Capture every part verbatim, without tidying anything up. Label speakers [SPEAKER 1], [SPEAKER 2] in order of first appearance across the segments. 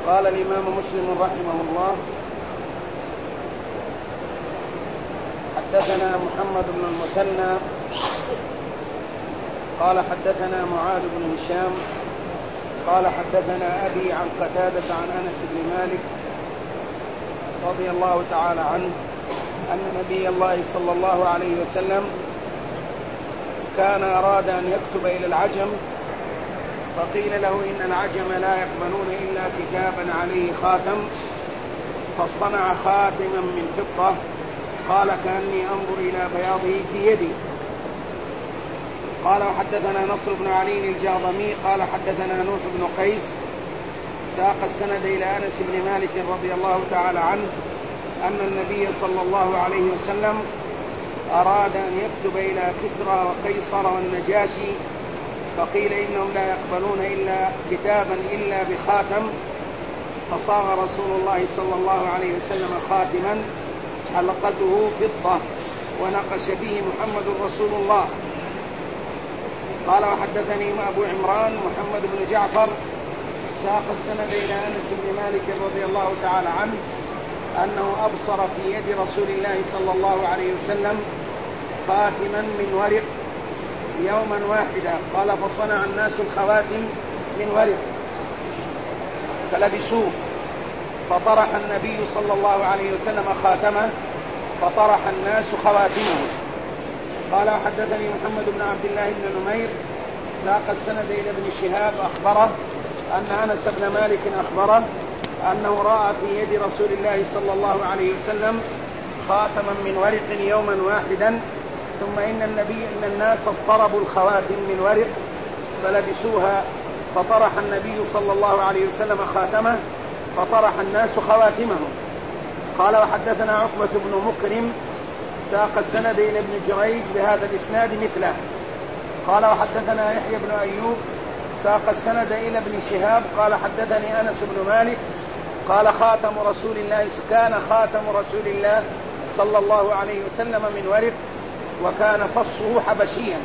[SPEAKER 1] قال الإمام مسلم رحمه الله: حدثنا محمد بن المثنى قال حدثنا معاذ بن هشام قال حدثنا أبي عن قتادة عن أنس بن مالك رضي الله تعالى عنه أن نبي الله صلى الله عليه وسلم كان أراد أن يكتب إلى العجم، فقيل له إن العجم لا يقبلون إلا كتابا عليه خاتم، فاصطنع خاتما من فضة، قال كأني أنظر إلى بياضه في يدي. قال وحدثنا نصر بن علي الجاضمي قال حدثنا نوح بن قيس ساق السند إلى أنس بن مالك رضي الله تعالى عنه أن النبي صلى الله عليه وسلم أراد أن يكتب إلى كسرى وقيصر والنجاشي، فقيل إنهم لا يقبلون إلا كتابا إلا بخاتم، فصاغ رسول الله صلى الله عليه وسلم خاتما حلقته فضة ونقش به محمد رسول الله. قال وحدثني أبو عمران محمد بن جعفر ساق السند إلى أنس بن مالك رضي الله تعالى عنه أنه أبصر في يد رسول الله صلى الله عليه وسلم خاتما من ورق يوما واحدا، قال فصنع الناس الخواتم من ورق فلبسوه، فطرح النبي صلى الله عليه وسلم خاتمه فطرح الناس خواتمه. قال حدثني محمد بن عبد الله بن نمير ساق السند إلى ابن شهاب أخبره أن أنس بن مالك أخبره أنه رأى في يد رسول الله صلى الله عليه وسلم خاتما من ورق يوما واحدا، ثم إن النبي إن الناس اضطربوا الخواتم من ورق فلبسوها، فطرح النبي صلى الله عليه وسلم خاتمه فطرح الناس خواتمهم. قال وحدثنا عقبة بن مكرم ساق السند إلى ابن جريج بهذا الإسناد مثله. قال وحدثنا يحيى بن أيوب ساق السند إلى ابن شهاب قال حدثني أنس بن مالك قال خاتم رسول الله كان خاتم رسول الله صلى الله عليه وسلم من ورق وكان فصه حبشيا.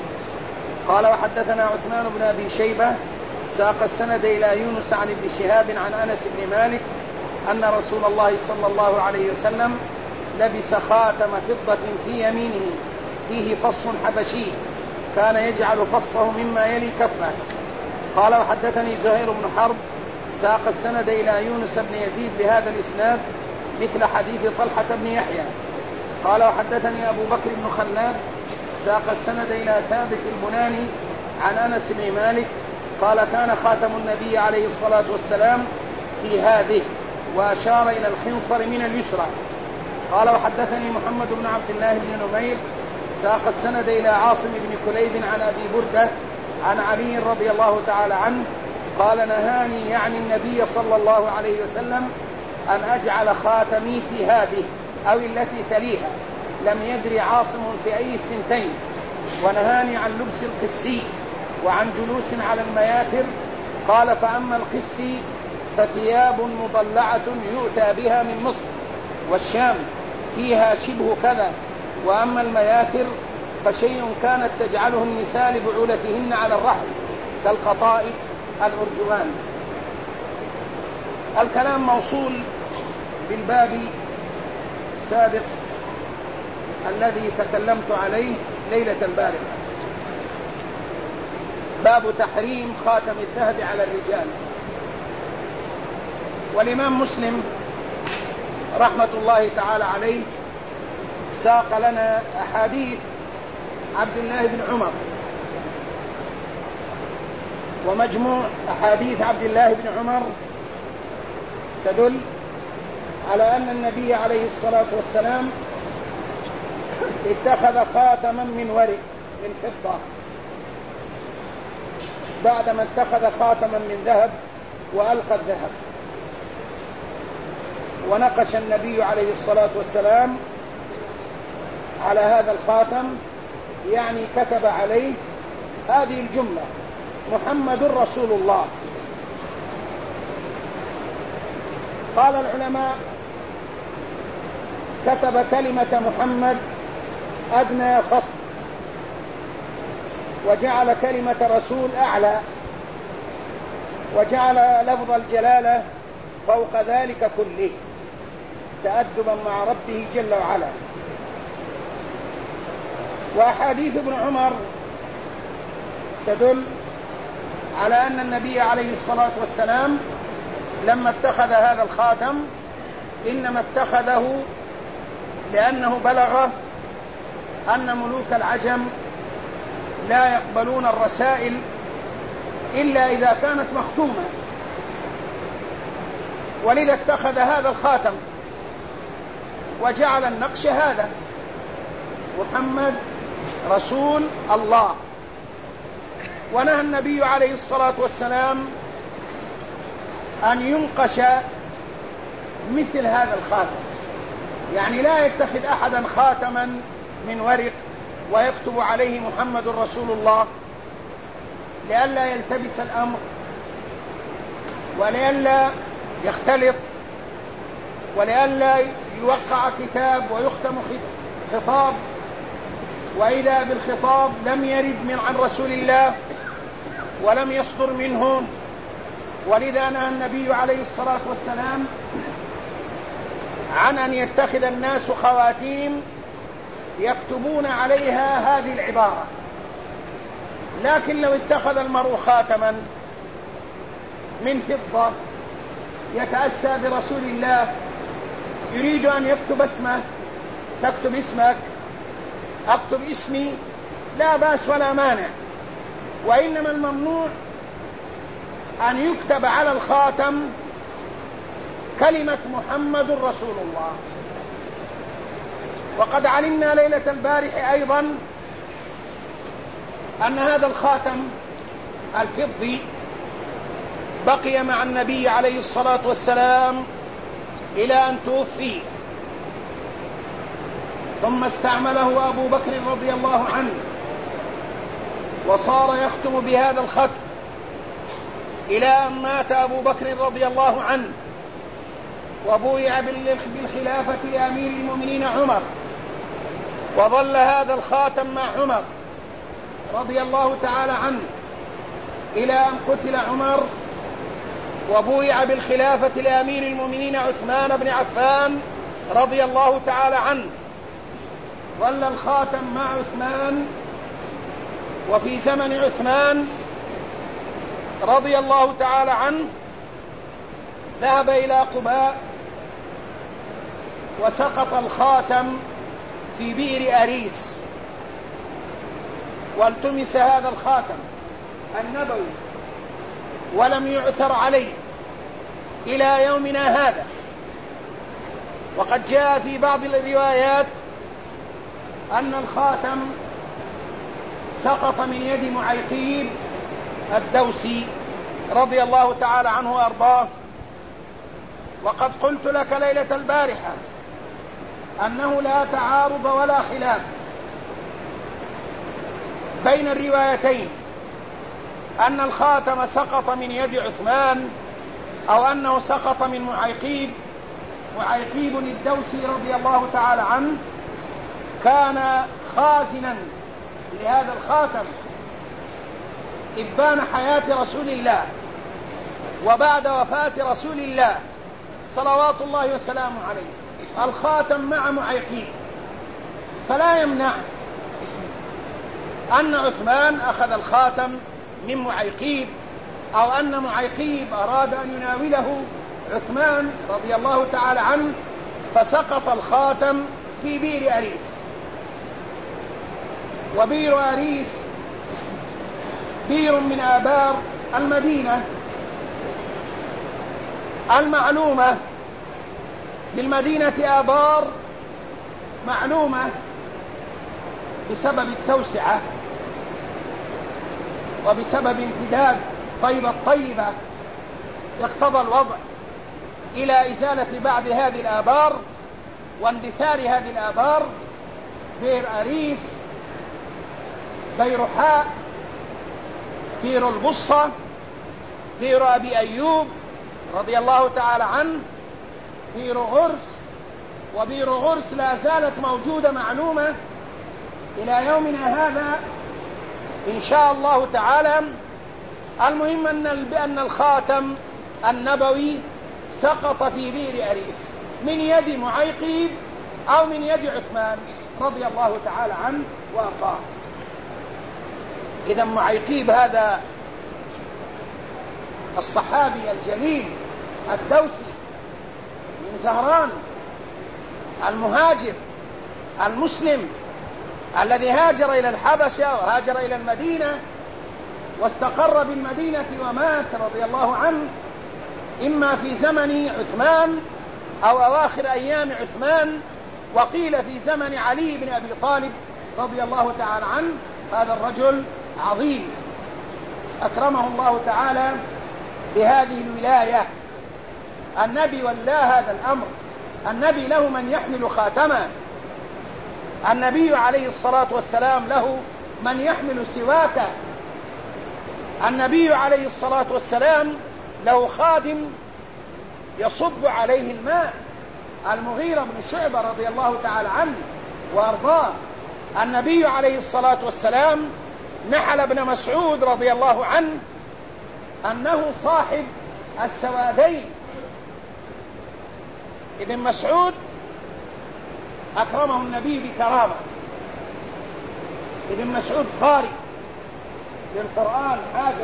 [SPEAKER 1] قال وحدثنا عثمان بن أبي شيبة ساق السند إلى يونس عن ابن شهاب عن أنس بن مالك أن رسول الله صلى الله عليه وسلم لبس خاتم فضة في يمينه فيه فص حبشي كان يجعل فصه مما يلي كفه. قال وحدثني زهير بن حرب ساق السند إلى يونس بن يزيد بهذا الإسناد مثل حديث طلحة بن يحيى. قال وحدثني أبو بكر بن خلاد ساق السند إلى ثابت البناني عن أنس بن مالك قال كان خاتم النبي عليه الصلاة والسلام في هذه، وأشار إلى الخنصر من اليسرى. قال وحدثني محمد بن عبد الله بن نمير ساق السند إلى عاصم بن كليب عن أبي بردة عن علي رضي الله تعالى عنه قال نهاني يعني النبي صلى الله عليه وسلم أن أجعل خاتمي في هذه أو التي تليها، لم يدري عاصم في أي الثنتين، ونهاني عن لبس القسي وعن جلوس على المياثر. قال فأما القسي فثياب مضلعة يؤتى بها من مصر والشام فيها شبه كذا، وأما المياثر فشيء كانت تجعله النساء لبعولتهن على الرحل كالقطائف الأرجوان. الكلام موصول بالباب السابق الذي تكلمت عليه ليلة البارحة، باب تحريم خاتم الذهب على الرجال. والإمام مسلم رحمة الله تعالى عليه ساق لنا أحاديث عبد الله بن عمر، ومجموع أحاديث عبد الله بن عمر تدل على أن النبي عليه الصلاة والسلام اتخذ خاتما من ورق من فضة بعدما اتخذ خاتما من ذهب وألقى الذهب، ونقش النبي عليه الصلاة والسلام على هذا الخاتم، يعني كتب عليه هذه الجملة محمد رسول الله. قال العلماء كتب كلمة محمد أدنى سطر، وجعل كلمة رسول أعلى، وجعل لفظ الجلالة فوق ذلك كله تأدبا مع ربه جل وعلا. وأحاديث ابن عمر تدل على أن النبي عليه الصلاة والسلام لما اتخذ هذا الخاتم إنما اتخذه لأنه بلغ أن ملوك العجم لا يقبلون الرسائل إلا إذا كانت مختومة، ولذا اتخذ هذا الخاتم وجعل النقش هذا محمد رسول الله. ونهى النبي عليه الصلاة والسلام أن ينقش مثل هذا الخاتم، يعني لا يتخذ أحدا خاتما من ورق ويكتب عليه محمد رسول الله، لئلا يلتبس الأمر ولئلا يختلط ولئلا يوقع كتاب ويختم خطاب وإذا بالخطاب لم يرد من عن رسول الله ولم يصدر منه. ولذا نهى النبي عليه الصلاة والسلام عن أن يتخذ الناس خواتيم يكتبون عليها هذه العبارة. لكن لو اتخذ المرء خاتما من فضة يتأسى برسول الله يريد أن يكتب اسمه، تكتب اسمك أكتب اسمي، لا بأس ولا مانع. وإنما الممنوع أن يكتب على الخاتم كلمة محمد رسول الله. وقد علمنا ليلة البارح أيضا أن هذا الخاتم الفضي بقي مع النبي عليه الصلاة والسلام إلى أن توفي، ثم استعمله أبو بكر رضي الله عنه وصار يختم بهذا الختم إلى أن مات أبو بكر رضي الله عنه وبويع بالخلافة لأمير المؤمنين عمر، وظل هذا الخاتم مع عمر رضي الله تعالى عنه إلى أن قتل عمر وبويع بالخلافة لأمير المؤمنين عثمان بن عفان رضي الله تعالى عنه. ظل الخاتم مع عثمان، وفي زمن عثمان رضي الله تعالى عنه ذهب إلى قباء وسقط الخاتم في بئر أريس، والتمس هذا الخاتم النبوي ولم يعثر عليه إلى يومنا هذا. وقد جاء في بعض الروايات أن الخاتم سقط من يد معيقيب الدوسي رضي الله تعالى عنه وأرضاه. وقد قلت لك ليلة البارحة أنه لا تعارض ولا خلاف بين الروايتين، أن الخاتم سقط من يد عثمان أو أنه سقط من معيقيب. معيقيب الدوسي رضي الله تعالى عنه كان خازنا لهذا الخاتم إبان حياة رسول الله وبعد وفاة رسول الله صلوات الله وسلامه عليه الخاتم مع معيقيب، فلا يمنع أن عثمان أخذ الخاتم من معيقيب أو أن معيقيب أراد أن يناوله عثمان رضي الله تعالى عنه فسقط الخاتم في بئر أريس. وبئر أريس بئر من آبار المدينة المعلومة، بالمدينة آبار معلومة بسبب التوسعة وبسبب امتداد طيبة طيبة يقتضى الوضع إلى إزالة بعض هذه الآبار واندثار هذه الآبار. بئر أريس، بئر حاء، بئر البصة، بئر أبي أيوب رضي الله تعالى عنه، بئر غرس. وبئر غرس لا زالت موجودة معلومة إلى يومنا هذا إن شاء الله تعالى. المهم أن الخاتم النبوي سقط في بئر أريس من يد معيقيب أو من يد عثمان رضي الله تعالى عنه وأرضاه. إذا معيقيب هذا الصحابي الجليل الدوسي من زهران المهاجر المسلم الذي هاجر إلى الحبشة وهاجر إلى المدينة واستقر بالمدينة ومات رضي الله عنه إما في زمن عثمان أو أواخر أيام عثمان، وقيل في زمن علي بن أبي طالب رضي الله تعالى عنه. هذا الرجل عظيم أكرمه الله تعالى بهذه الولاية. النبي ولا هذا الأمر، النبي له من يحمل خاتمه، النبي عليه الصلاة والسلام له من يحمل سواكه، النبي عليه الصلاة والسلام له خادم يصب عليه الماء، المغيرة بن شعبة رضي الله تعالى عنه وأرضاه. النبي عليه الصلاة والسلام نحل ابن مسعود رضي الله عنه أنه صاحب السوادين. ابن مسعود أكرمه النبي بكرامة. ابن مسعود قارئ للقرآن حافظ.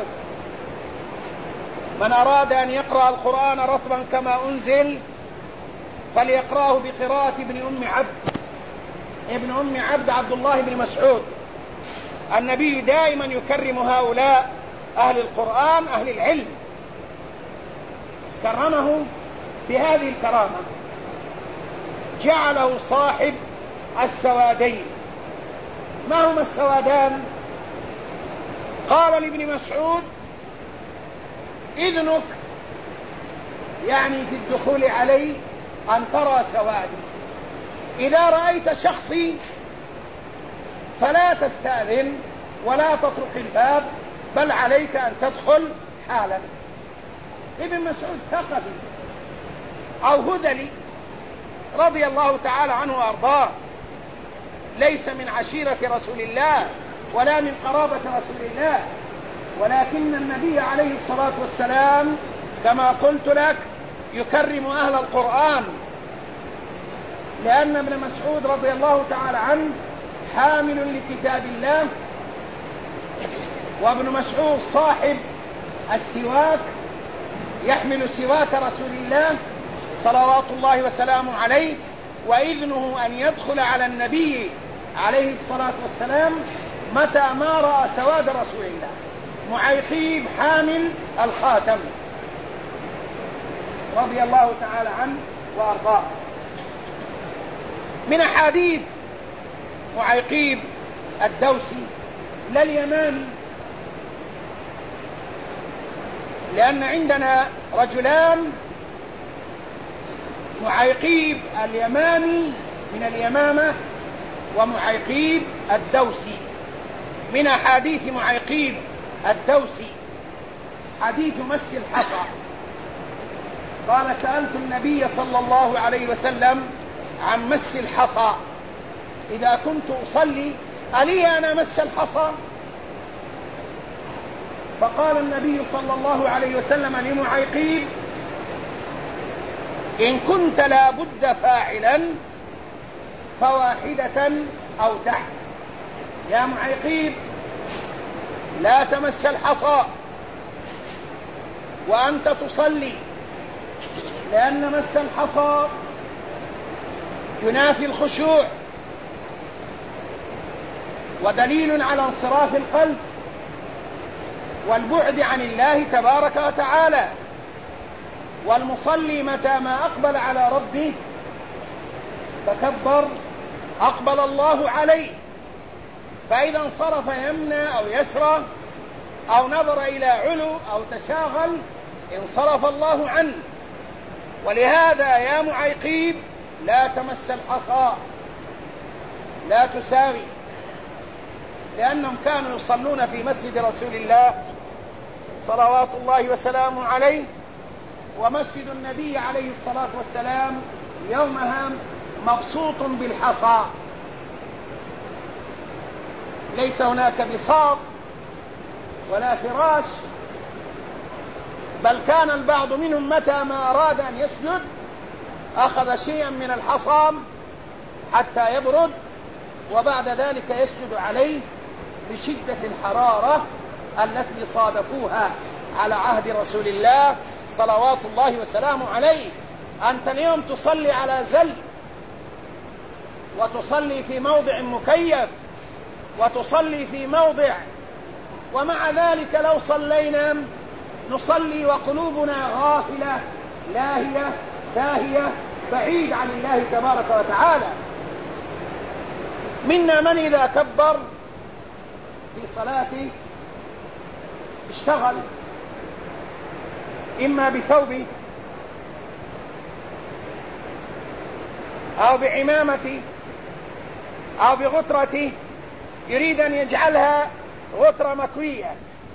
[SPEAKER 1] من أراد أن يقرأ القرآن رطبا كما أنزل فليقرأه بقراءة ابن أم عبد. ابن أم عبد عبد الله بن مسعود. النبي دائما يكرم هؤلاء أهل القرآن أهل العلم، كرمه بهذه الكرامة، جعله صاحب السوادين. ما هما السوادان؟ قال لابن مسعود: إذنك يعني في الدخول علي أن ترى سوادي، إذا رأيت شخصي فلا تستأذن ولا تطرق الباب، بل عليك أن تدخل حالا. ابن مسعود ثقفي أو هذلي رضي الله تعالى عنه وأرضاه، ليس من عشيرة رسول الله ولا من قرابة رسول الله، ولكن النبي عليه الصلاة والسلام كما قلت لك يكرم أهل القرآن، لأن ابن مسعود رضي الله تعالى عنه حامل لكتاب الله، وابن مسعود صاحب السواك، يحمل سواك رسول الله صلوات الله وسلامه عليه، وإذنه أن يدخل على النبي عليه الصلاة والسلام متى ما رأى سواد رسول الله. معيقيب حامل الخاتم رضي الله تعالى عنه وأرضاه. من أحاديث معيقيب الدوسي لا اليماني، لأن عندنا رجلان، معيقيب اليماني من اليمامة ومعيقيب الدوسي. من أحاديث معيقيب الدوسي حديث مس الحصى. قال: سألت النبي صلى الله عليه وسلم عن مس الحصى، إذا كنت أصلي ألي أنا مس الحصى؟ فقال النبي صلى الله عليه وسلم لمعيقيب: إن كنت لا بد فاعلا فواحدة أو دع. يا معيقيب لا تمس الحصى وأنت تصلي، لأن مس الحصى ينافي الخشوع ودليل على انصراف القلب والبعد عن الله تبارك وتعالى. والمصلي متى ما أقبل على ربه فكبر أقبل الله عليه، فإذا انصرف يمنى أو يسرى أو نظر إلى علو أو تشاغل انصرف الله عنه. ولهذا يا معيقيب لا تمس الحصى، لا تساوي، لأنهم كانوا يصلون في مسجد رسول الله صلوات الله وسلامه عليه، ومسجد النبي عليه الصلاة والسلام يومها مبسوط بالحصى، ليس هناك بساط ولا فراش بل كان البعض منهم متى ما أراد أن يسجد أخذ شيئا من الحصى حتى يبرد، وبعد ذلك يسجد عليه بشدة الحرارة التي صادفوها على عهد رسول الله صلوات الله وسلامه عليه. أنت اليوم تصلي على زل، وتصلي في موضع مكيف، وتصلي في موضع، ومع ذلك لو صلينا نصلي وقلوبنا غافلة لاهية ساهية بعيد عن الله تبارك وتعالى. منا من إذا كبر في صلاته اشتغل إما بثوبه أو بعمامته أو بغترته، يريد أن يجعلها غترة مكوية،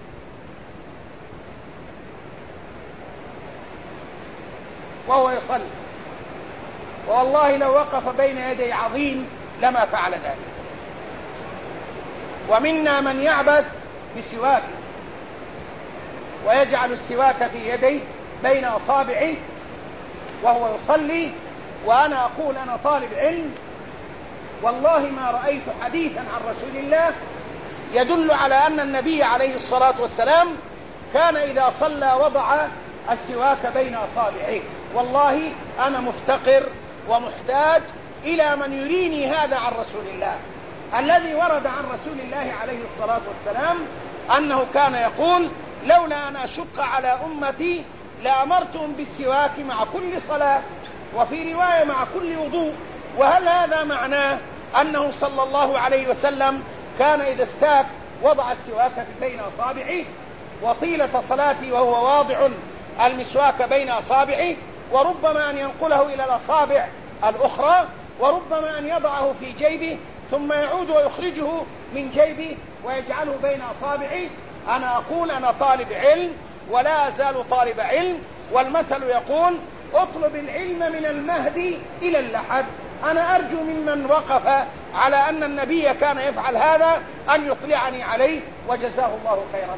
[SPEAKER 1] وهو يصلي، والله لو وقف بين يدي عظيم لما فعل ذلك. ومنا من يعبث بسواكه ويجعل السواك في يديه بين أصابعه وهو يصلي. وأنا أقول أنا طالب علم، والله ما رأيت حديثا عن رسول الله يدل على أن النبي عليه الصلاة والسلام كان إذا صلى وضع السواك بين أصابعه. والله أنا مفتقر ومحتاج إلى من يريني هذا عن رسول الله. الذي ورد عن رسول الله عليه الصلاة والسلام أنه كان يقول: لولا أن أشق على أمتي لأمرتهم بالسواك مع كل صلاة، وفي رواية مع كل وضوء. وهل هذا معناه أنه صلى الله عليه وسلم كان إذا استاك وضع السواك بين أصابعه وطيلة صلاته وهو واضع المسواك بين أصابعه، وربما أن ينقله إلى الأصابع الأخرى، وربما أن يضعه في جيبه ثم يعود ويخرجه من جيبه ويجعله بين أصابعه؟ أنا أقول أنا طالب علم ولا أزال طالب علم، والمثل يقول: اطلب العلم من المهد إلى اللحد. أنا أرجو ممن وقف على أن النبي كان يفعل هذا أن يطلعني عليه، وجزاه الله خيرا.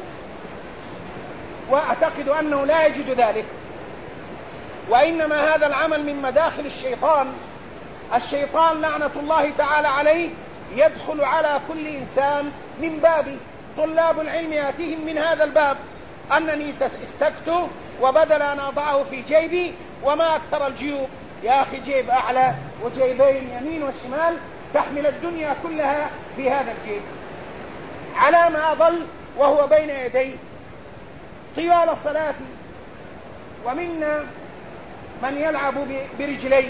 [SPEAKER 1] وأعتقد أنه لا يجد ذلك، وإنما هذا العمل من مداخل الشيطان. الشيطان لعنة الله تعالى عليه يدخل على كل إنسان من بابه. طلاب العلم يأتيهم من هذا الباب: أنني استكت وبدل أن أضعه في جيبي، وما أكثر الجيوب يا أخي، جيب أعلى وجيبين يمين وشمال تحمل الدنيا كلها في هذا الجيب، على ما أظل وهو بين يدي طوال صلاته. ومنا من يلعب برجليه،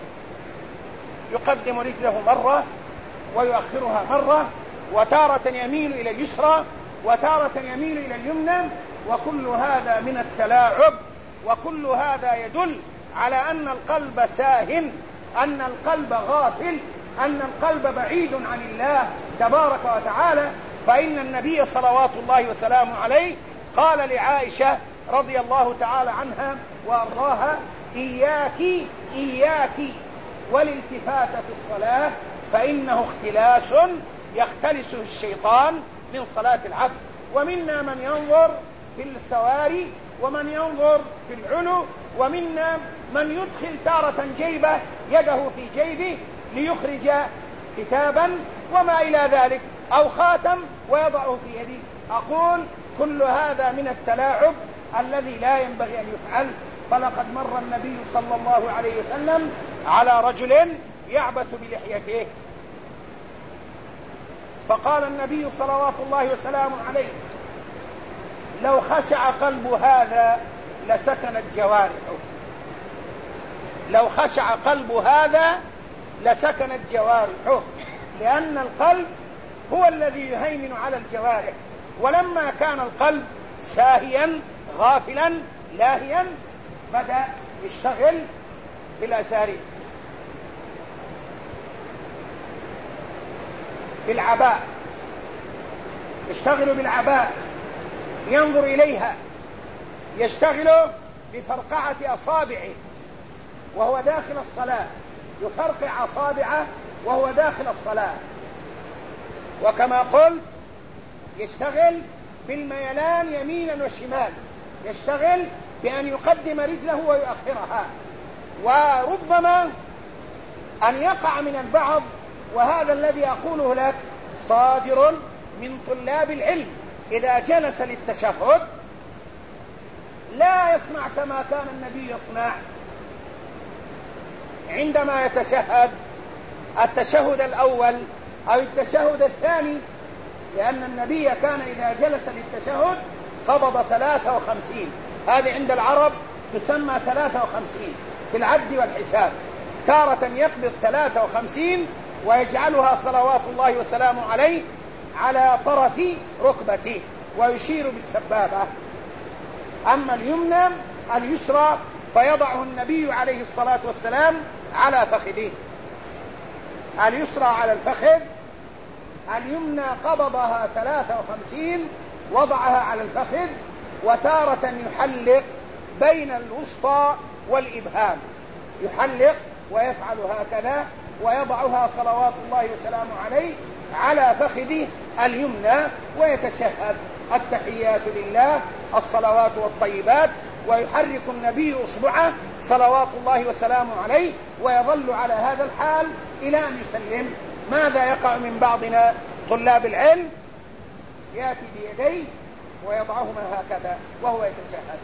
[SPEAKER 1] يقدم رجله مرة ويؤخرها مرة، وتارة يميل إلى اليسرى وتارة يميل إلى اليمنى، وكل هذا من التلاعب، وكل هذا يدل على أن القلب ساهن، أن القلب غافل، أن القلب بعيد عن الله تبارك وتعالى. فإن النبي صلوات الله وسلامه عليه قال لعائشة رضي الله تعالى عنها وأرضاها: إياك إياك والالتفات في الصلاة، فإنه اختلاس يختلسه الشيطان من صلاة العبد. ومنا من ينظر في السواري، ومن ينظر في العلو، ومنا من يدخل تارة جيبه يده في جيبه ليخرج كتابا وما إلى ذلك، أو خاتم ويضعه في يده. أقول كل هذا من التلاعب الذي لا ينبغي أن يفعل. فلقد مر النبي صلى الله عليه وسلم على رجل يعبث بلحيته، فقال النبي صلوات الله وسلامه عليه: لو خشع قلب هذا لسكنت جوارحه. لو خشع قلب هذا لسكنت جوارحه، لأن القلب هو الذي يهيمن على الجوارح. ولما كان القلب ساهيا غافلا لاهيا بدأ يشتغل بالأسارير، بالعباء، يشتغل بالعباء، ينظر إليها، يشتغل بفرقعة أصابعه وهو داخل الصلاة، يفرقع أصابعه وهو داخل الصلاة. وكما قلت يشتغل بالميلان يمينا وشمال، يشتغل بأن يقدم رجله ويؤخرها، وربما أن يقع من البعض، وهذا الذي أقوله لك صادر من طلاب العلم، إذا جلس للتشهد لا يصنع كما كان النبي يصنع عندما يتشهد التشهد الأول أو التشهد الثاني، لأن النبي كان إذا جلس للتشهد قبض ثلاثة وخمسين. هذه عند العرب تسمى ثلاثة وخمسين في العد والحساب، تارة يقبض ثلاثة وخمسين ويجعلها صلوات الله وسلامه عليه على طرف ركبته ويشير بالسبابة. أما اليمنى اليسرى فيضعه النبي عليه الصلاة والسلام على فخذه، اليسرى على الفخذ، اليمنى قبضها ثلاثة وخمسين وضعها على الفخذ، وتارة يحلق بين الوسطى والإبهام، يحلق ويفعل هكذا ويضعها صلوات الله وسلامه عليه على فخذه اليمنى ويتشهد التحيات لله الصلوات والطيبات، ويحرك النبي أصبعه صلوات الله وسلامه عليه ويظل على هذا الحال إلى أن يسلم. ماذا يقع من بعضنا طلاب العلم؟ يأتي بيديه ويضعهما هكذا وهو يتشهد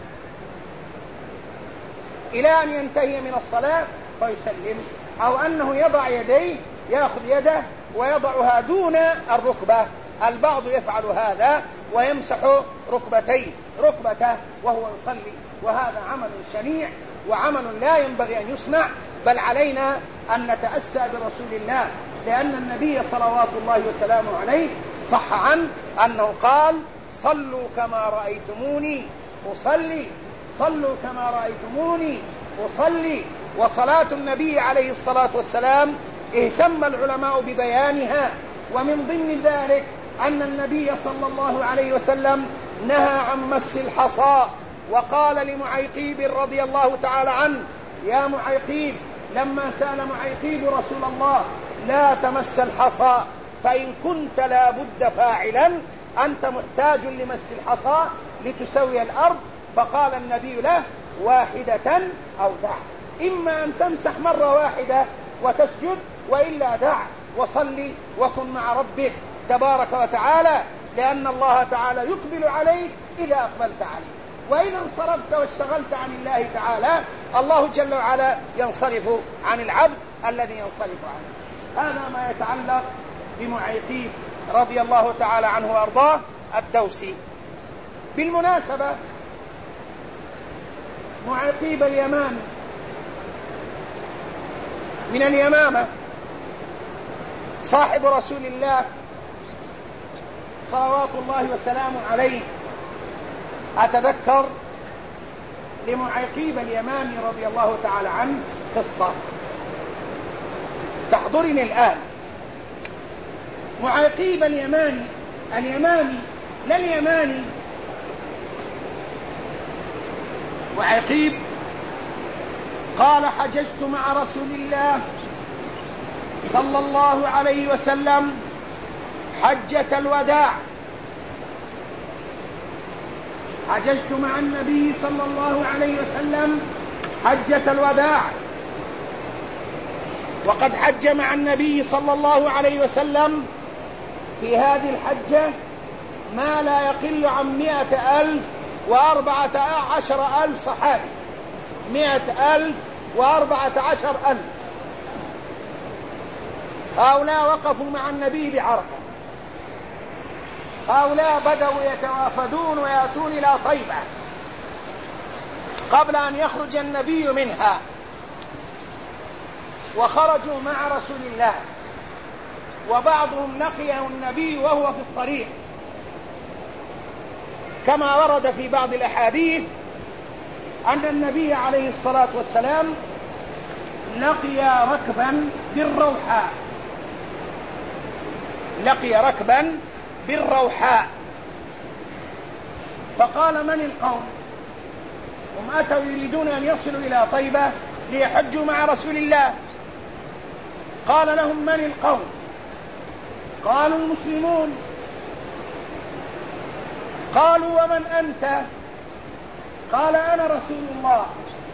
[SPEAKER 1] إلى أن ينتهي من الصلاة فيسلم، أو أنه يضع يديه، يأخذ يده ويضعها دون الركبة، البعض يفعل هذا ويمسح ركبتيه ركبته وهو يصلي، وهذا عمل شنيع وعمل لا ينبغي أن يصنع، بل علينا أن نتأسى برسول الله، لأن النبي صلوات الله وسلامه عليه صح عنه أنه قال صلوا كما رأيتموني أصلي، صلوا كما رأيتموني أصلي. وصلاة النبي عليه الصلاة والسلام اهتم العلماء ببيانها، ومن ضمن ذلك أن النبي صلى الله عليه وسلم نهى عن مس الحصى، وقال لمعيقيب رضي الله تعالى عنه يا معيقيب، لما سأل معيقيب رسول الله لا تمس الحصى فإن كنت لا بد فاعلا، أنت محتاج لمس الحصى لتسوي الأرض، فقال النبي له واحدة أو دع، إما أن تمسح مرة واحدة وتسجد، وإلا دع وصلي وكن مع ربك تبارك وتعالى، لأن الله تعالى يقبل عليك إذا أقبلت عليه، وإن انصرفت واشتغلت عن الله تعالى الله جل وعلا ينصرف عن العبد الذي ينصرف عنه. هذا ما يتعلق بمعيقيب رضي الله تعالى عنه وأرضاه الدوسي. بالمناسبة معيقيب اليمان من اليمامة، صاحب رسول الله صلوات الله وسلامه عليه. أتذكر لمعيقيب اليماني رضي الله تعالى عنه قصة تحضرني الآن. معيقيب اليماني اليماني لا اليماني معيقيب قال حججت مع رسول الله صلى الله عليه وسلم حجة الوداع، حججت مع النبي صلى الله عليه وسلم حجة الوداع، وقد حج مع النبي صلى الله عليه وسلم في هذه الحجة ما لا يقل عن مئة ألف وأربعة عشر ألف صحابي، مئة ألف وأربعة عشر ألف. هؤلاء وقفوا مع النبي بعرفة، هؤلاء بدأوا يتوافدون ويأتون إلى طيبة قبل أن يخرج النبي منها، وخرجوا مع رسول الله، وبعضهم لقيه النبي وهو في الطريق، كما ورد في بعض الأحاديث أن النبي عليه الصلاة والسلام لقي ركبا بالروحاء، لقي ركبا بالروحاء، فقال من القوم؟ هم أتوا يريدون أن يصلوا إلى طيبة ليحجوا مع رسول الله، قال لهم من القوم؟ قالوا المسلمون. قالوا ومن أنت؟ قال أنا رسول الله.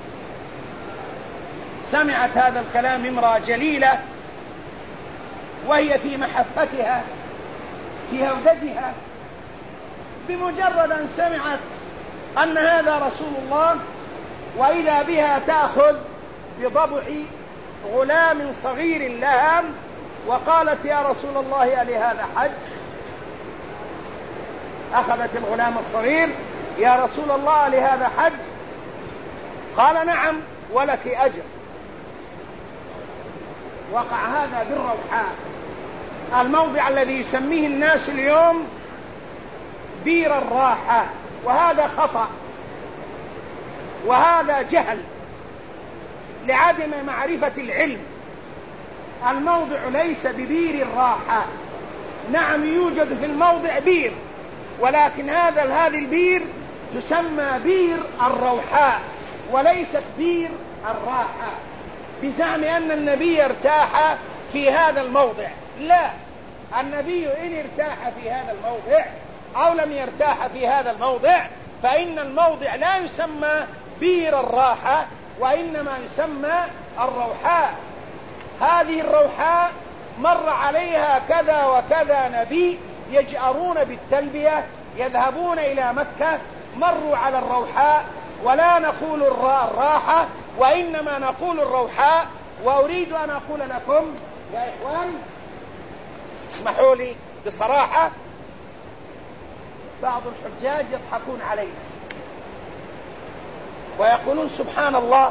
[SPEAKER 1] سمعت هذا الكلام امرأة جليلة وهي في محفتها في هودجها، بمجرد أن سمعت أن هذا رسول الله وإذا بها تأخذ بضبع غلام صغير لها وقالت يا رسول الله ألي هذا حج؟ أخذت الغلام الصغير يا رسول الله ألي هذا حج؟ قال نعم ولك أجر. وقع هذا بالروحاء، الموضع الذي يسميه الناس اليوم بير الراحة، وهذا خطأ وهذا جهل لعدم معرفة العلم. الموضع ليس ببير الراحة، نعم يوجد في الموضع بير، ولكن هذا هذه البير تسمى بير الروحاء وليست بير الراحة، بزعم أن النبي ارتاح في هذا الموضع. لا، النبي إن ارتاح في هذا الموضع أو لم يرتاح في هذا الموضع فإن الموضع لا يسمى بير الراحة وإنما يسمى الروحاء. هذه الروحاء مر عليها كذا وكذا نبي يجأرون بالتلبية يذهبون إلى مكة، مروا على الروحاء، ولا نقول الراحة وإنما نقول الروحاء. وأريد أن أقول لكم يا إخوان، اسمحوا لي بصراحة، بعض الحجاج يضحكون علينا ويقولون سبحان الله،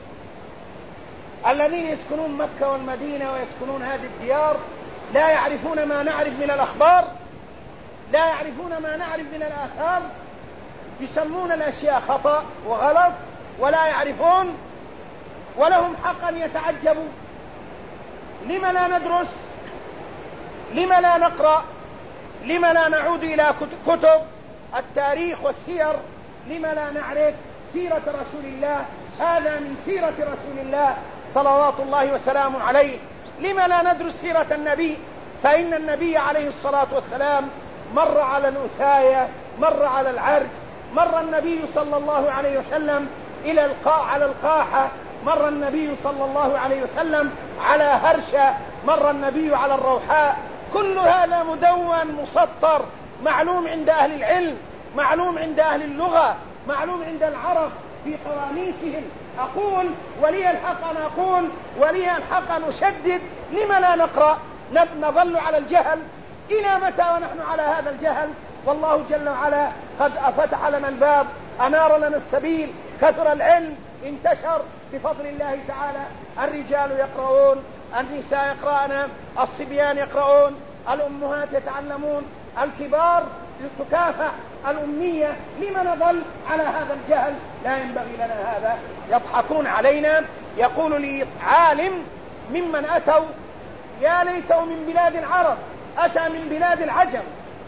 [SPEAKER 1] الذين يسكنون مكة والمدينة ويسكنون هذه الديار لا يعرفون ما نعرف من الأخبار، لا يعرفون ما نعرف من الآثار، يسمون الأشياء خطأ وغلط ولا يعرفون، ولهم حق أن يتعجبوا. لم لا ندرس؟ لم لا نقرأ؟ لم لا نعود إلى كتب التاريخ والسير؟ لم لا نعرف سيرة رسول الله؟ هذا من سيرة رسول الله صلوات الله وسلامه عليه. لم لا ندرس سيرة النبي؟ فإن النبي عليه الصلاة والسلام مر على الأثاية، مر على العرج، مر النبي صلى الله عليه وسلم إلى القاع على القاحة، مر النبي صلى الله عليه وسلم على هرشة، مر النبي على الروحاء. كل هذا مدون مسطر، معلوم عند أهل العلم، معلوم عند أهل اللغة، معلوم عند العرب في قواميسهم. أقول ولي الحق أن أقول ولي الحق أن أشدد، لم لا نقرأ؟ نظل على الجهل إلى متى ونحن على هذا الجهل؟ والله جل وعلا قد فتح لنا الباب، أنار لنا السبيل، كثر العلم، انتشر بفضل الله تعالى. الرجال يقرؤون، النساء يقرأن، الصبيان يقرؤون، الأمهات يتعلمون، الكبار تكافح، الأمية. لما نظل على هذا الجهل؟ لا ينبغي لنا هذا. يضحكون علينا. يقول لي عالم ممن أتوا، يا ليته من بلاد العرب، أتى من بلاد العجم،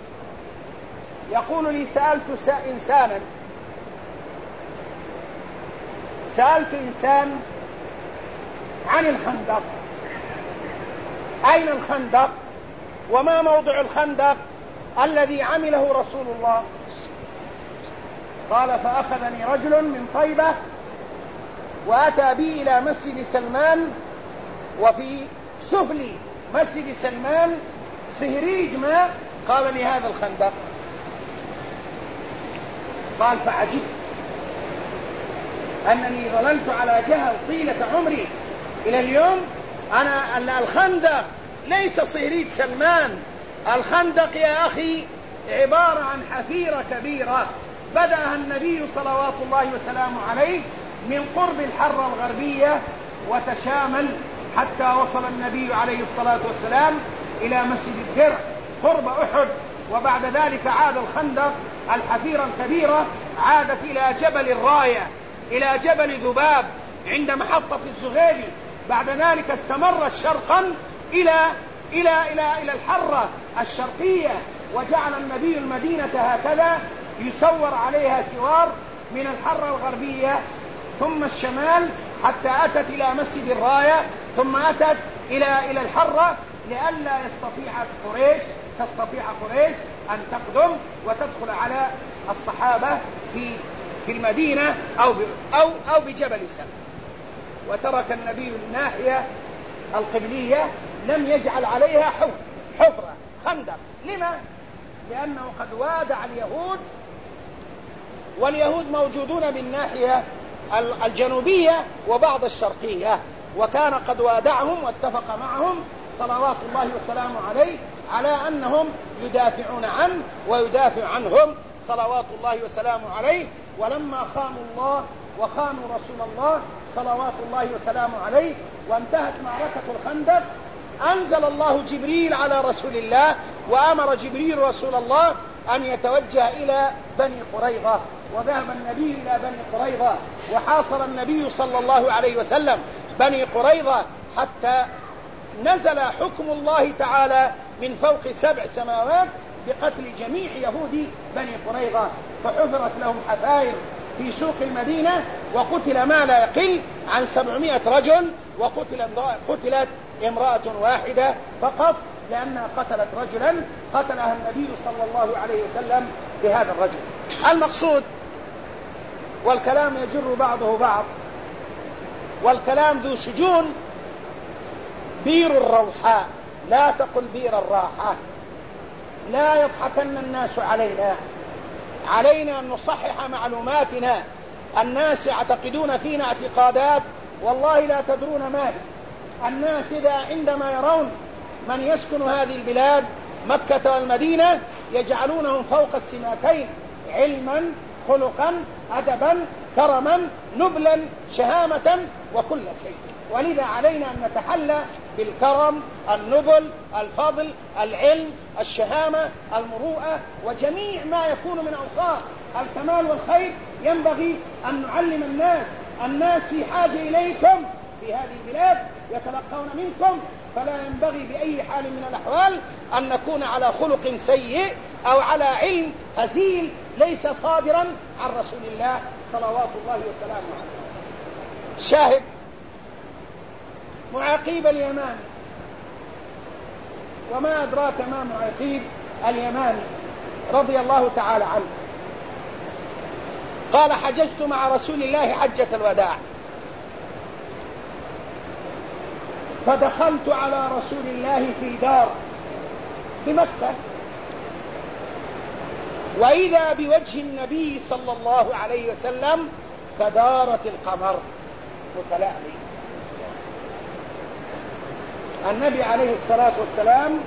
[SPEAKER 1] يقول لي سألت إنسانا سألت إنسان عن الخندق، أين الخندق وما موضع الخندق الذي عمله رسول الله؟ قال فأخذني رجل من طيبة وأتى بي إلى مسجد سلمان، وفي سفل مسجد سلمان فهريج ماء، قال لي هذا الخندق. قال فعجبت أنني ظللت على جهل طيلة عمري إلى اليوم. أنا الخندق ليس صهريج سلمان، الخندق يا أخي عبارة عن حفيرة كبيرة بدأها النبي صلوات الله وسلامه عليه من قرب الحرة الغربية وتشامل حتى وصل النبي عليه الصلاة والسلام إلى مسجد الدرع قرب أحد، وبعد ذلك عاد الخندق الحفيرة الكبيرة عادت إلى جبل الراية، إلى جبل ذباب عند محطة الزغيري. بعد ذلك استمر شرقا إلى إلى إلى إلى الحرة الشرقية، وجعل النبي المدينة هكذا يسور عليها سوار من الحرة الغربية ثم الشمال حتى أتت إلى مسجد الراية، ثم أتت إلى إلى الحرة لئلا يستطيع قريش تستطيع قريش أن تقدم وتدخل على الصحابة في في المدينة أو أو أو بجبل سلم. وترك النبي الناحية القبلية لم يجعل عليها حفرة خندق. لما؟ لأنه قد وادع اليهود، واليهود موجودون بالناحية الجنوبية وبعض الشرقية، وكان قد وادعهم واتفق معهم صلوات الله وسلامه عليه على أنهم يدافعون عنه ويدافع عنهم صلوات الله وسلامه عليه. ولما خانوا الله وخانوا رسول الله صلوات الله وسلامه عليه وانتهت معركة الخندق، أنزل الله جبريل على رسول الله، وأمر جبريل رسول الله أن يتوجه إلى بني قريظة، وذهب النبي إلى بني قريظة، وحاصر النبي صلى الله عليه وسلم بني قريظة حتى نزل حكم الله تعالى من فوق سبع سماوات بقتل جميع يهود بني قريظة، فحفرت لهم حفائر في سوق المدينة، وقتل ما لا يقل عن سبعمائة رجل، وقتل قتلت امرأة واحدة فقط لأنها قتلت رجلا قتلها النبي صلى الله عليه وسلم بهذا الرجل. المقصود، والكلام يجر بعضه بعض، والكلام ذو شجون، بير الروحاء لا تقل بير الراحة. لا يضحكن الناس علينا، علينا أن نصحح معلوماتنا. الناس يعتقدون فينا اعتقادات والله لا تدرون ما هي. الناس إذا عندما يرون من يسكن هذه البلاد مكة والمدينة يجعلونهم فوق السماكين، علما، خلقا، أدبا، كرما، نبلا، شهامة، وكل شيء. ولذا علينا أن نتحلى بالكرم، النبل، الفضل، العلم، الشهامة، المروءة، وجميع ما يكون من أوصاف الكمال والخير. ينبغي أن نعلم الناس. الناس في حاجة إليكم في هذه البلاد، يتلقون منكم، فلا ينبغي بأي حال من الأحوال أن نكون على خلق سيء أو على علم هزيل ليس صادرا عن رسول الله صلوات الله وسلامه عليه. شاهد معاقيب اليماني، وما أدراك ما معاقيب اليماني رضي الله تعالى عنه. قال: حججت مع رسول الله حجة الوداع، فدخلت على رسول الله في دار بمكة، وإذا بوجه النبي صلى الله عليه وسلم كدارة القمر متلألئ. النبي عليه الصلاة والسلام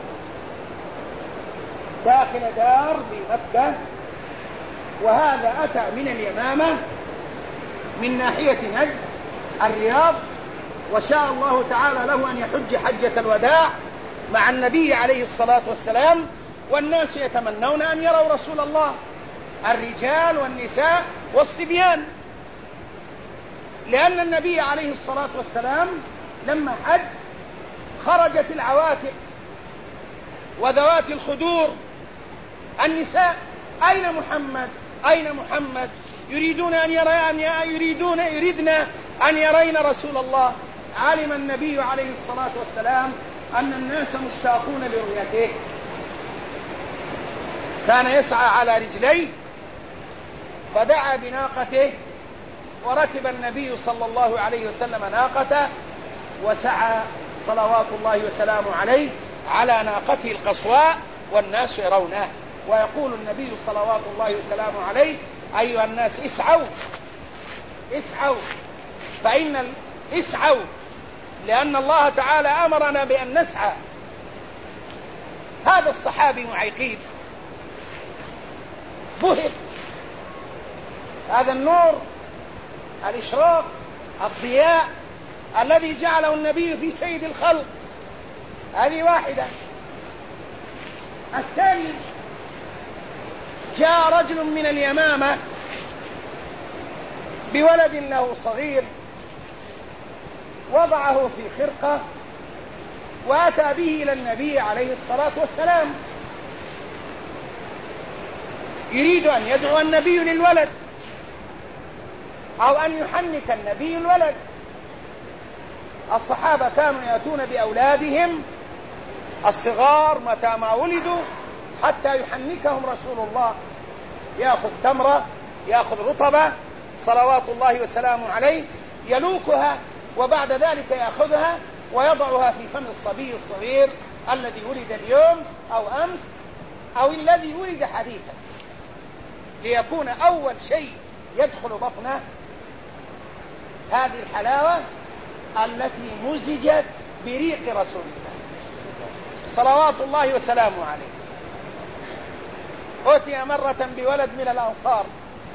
[SPEAKER 1] داخل دار بمكة، وهذا أتى من اليمامة من ناحية نجد الرياض، وشاء الله تعالى له أن يحج حجة الوداع مع النبي عليه الصلاة والسلام، والناس يتمنون أن يروا رسول الله، الرجال والنساء والصبيان، لأن النبي عليه الصلاة والسلام لما حج خرجت العواتق وذوات الخدور النساء: أين محمد؟ أين محمد؟ يريدون أن يرى أن يريدون يريدن أن يرين رسول الله. علم النبي عليه الصلاة والسلام أن الناس مشتاقون لرؤيته، كان يسعى على رجليه، فدعا بناقته، وركب النبي صلى الله عليه وسلم ناقته، وسعى صلوات الله وسلامه عليه على ناقته القصواء، والناس يرونه. ويقول النبي صلوات الله وسلامه عليه: أيها الناس اسعوا اسعوا، فإن اسعوا، لأن الله تعالى أمرنا بأن نسعى. هذا الصحابي معيقيب بهت، هذا النور، الإشراق، الضياء الذي جعله النبي في سيد الخلق. هذه واحدة. الثاني: جاء رجل من اليمامة بولد له صغير، وضعه في خرقة وأتى به إلى النبي عليه الصلاة والسلام، يريد أن يدعو النبي للولد أو أن يحنك النبي الولد. الصحابة كانوا يأتون بأولادهم الصغار متى ما ولدوا حتى يحنكهم رسول الله، يأخذ تمرة، يأخذ رطبة، صلوات الله وسلامه عليه يلوكها، وبعد ذلك يأخذها ويضعها في فم الصبي الصغير الذي ولد اليوم أو أمس أو الذي ولد حديثا، ليكون أول شيء يدخل بطنه هذه الحلاوة التي مزجت بريق رسول الله صلوات الله وسلامه عليه. أتي مرة بولد من الأنصار،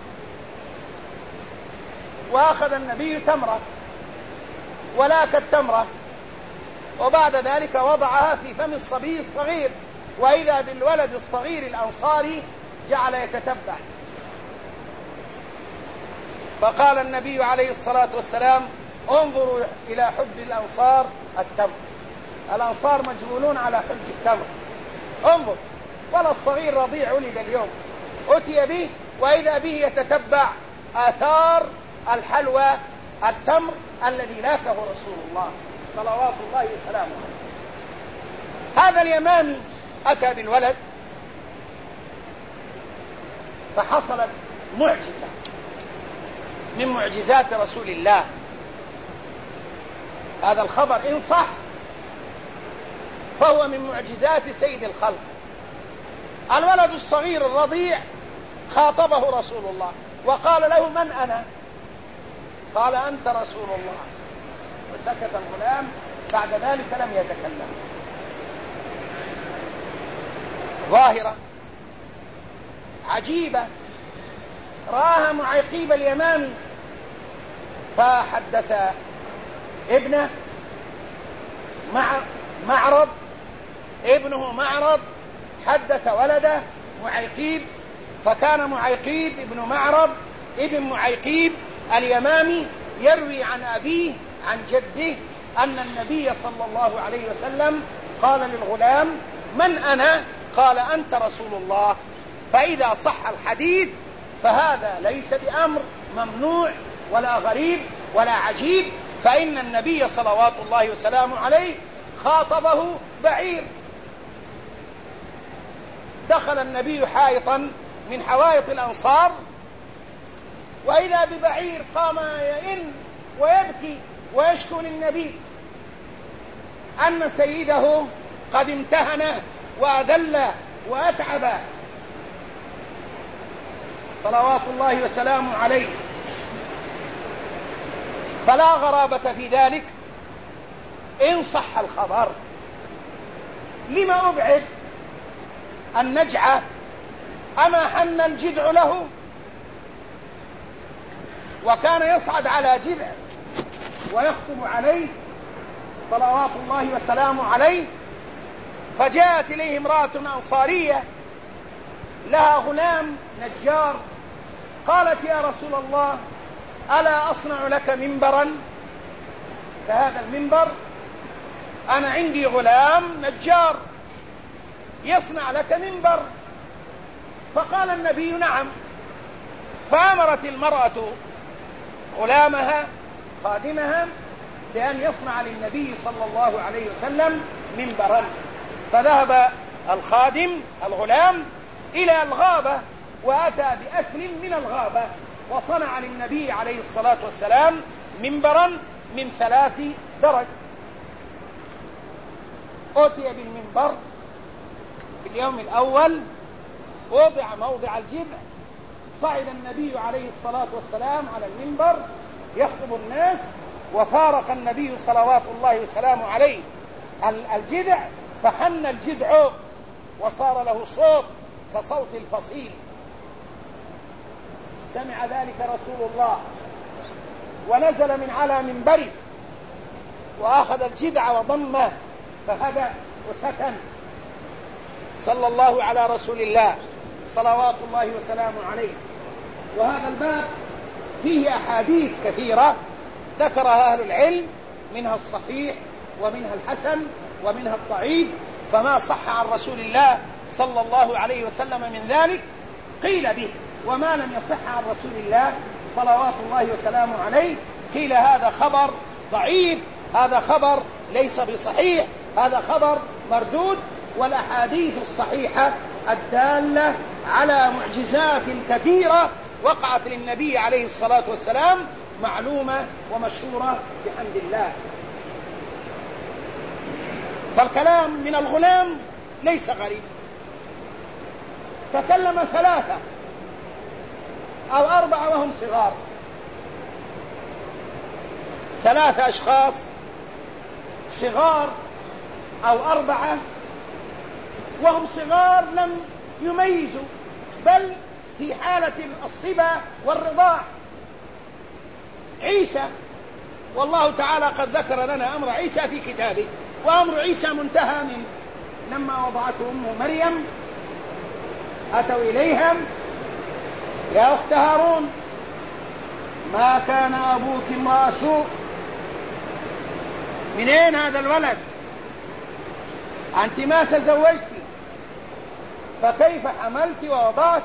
[SPEAKER 1] وأخذ النبي تمرة ولاك التمرة، وبعد ذلك وضعها في فم الصبي الصغير، وإذا بالولد الصغير الأنصاري جعل يتتبع، فقال النبي عليه الصلاة والسلام: انظروا إلى حب الأنصار التمر، الأنصار مجبولون على حب التمر، انظر، ولا الصغير رضيع ولد اليوم، أتي به وإذا به يتتبع آثار الحلوى التمر الذي لاكه رسول الله صلوات الله وسلامه عليه. هذا اليمامي أتى بالولد، فحصلت معجزة من معجزات رسول الله. هذا الخبر إن صح فهو من معجزات سيد الخلق. الولد الصغير الرضيع خاطبه رسول الله وقال له: من أنا؟ قال: أنت رسول الله. وسكت الغلام، بعد ذلك لم يتكلم. ظاهرة عجيبة رآها معيقيب اليمامي، فحدث ابنه مع معرض ابنه معرض حدث ولده معيقيب، فكان معيقيب ابن معرض ابن معيقيب اليمامي يروي عن أبيه عن جده أن النبي صلى الله عليه وسلم قال للغلام: من أنا؟ قال: أنت رسول الله. فإذا صح الحديث فهذا ليس بأمر ممنوع ولا غريب ولا عجيب، فإن النبي صلوات الله وسلامه عليه خاطبه بعير. دخل النبي حائطا من حوائط الأنصار، وإذا ببعير قام يئن ويبكي ويشكو للنبي أن سيده قد امتهنه وأذله وأتعبه صلوات الله وسلامه عليه. فلا غرابة في ذلك إن صح الخبر. لما أبعد النجعة؟ أما حن الجذع له؟ وكان يصعد على جذع ويخطب عليه صلوات الله وسلامه عليه. فجاءت إليه امرأة أنصارية لها غلام نجار، قالت: يا رسول الله، ألا أصنع لك منبرا كهذا المنبر؟ أنا عندي غلام نجار يصنع لك منبر. فقال النبي: نعم. فأمرت المرأة غلامها خادمها بأن يصنع للنبي صلى الله عليه وسلم منبرا. فذهب الخادم الغلام إلى الغابة وأتى بأكل من الغابة وصنع للنبي عليه الصلاة والسلام منبرا من ثلاث درج. أتي بالمنبر في اليوم الأول، وضع موضع الجذع، صعد النبي عليه الصلاة والسلام على المنبر يخطب الناس، وفارق النبي صلوات الله وسلامه عليه الجذع، فحن الجذع وصار له صوت كصوت الفصيل. سمع ذلك رسول الله ونزل من على منبره وأخذ الجذع وضمه فهدأ وسكن صلى الله على رسول الله صلوات الله وسلامه عليه. وهذا الباب فيه أحاديث كثيرة ذكرها أهل العلم، منها الصحيح ومنها الحسن ومنها الضعيف. فما صح عن رسول الله صلى الله عليه وسلم من ذلك قيل به، وما لم يصح عن رسول الله صلوات الله وسلامه عليه قيل هذا خبر ضعيف، هذا خبر ليس بصحيح، هذا خبر مردود. والأحاديث الصحيحة الدالة على معجزات كثيرة وقعت للنبي عليه الصلاة والسلام معلومة ومشهورة بحمد الله. فالكلام من الغلام ليس غريب. تكلم ثلاثة أو أربعة وهم صغار، ثلاثة أشخاص صغار أو أربعة وهم صغار لم يميزوا، بل في حالة الصبا والرضاع. عيسى، والله تعالى قد ذكر لنا أمر عيسى في كتابه، وأمر عيسى منتهى من لما وضعته أمه مريم أتوا إليهم يا أخت هارون ما كان أبوك امرأ سوء، منين هذا الولد؟ أنت ما تزوجت، فكيف حملت ووضعت؟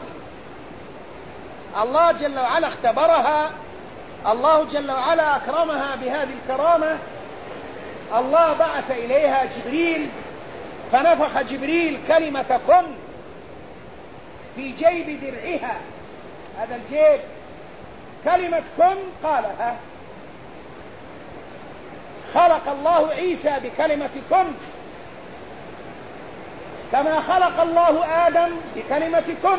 [SPEAKER 1] الله جل وعلا اختبرها، الله جل وعلا أكرمها بهذه الكرامة. الله بعث إليها جبريل، فنفخ جبريل كلمة كن في جيب درعها، هذا الجيب كلمة كن قالها. خلق الله عيسى بكلمة كن، كما خلق الله آدم بكلمة كن.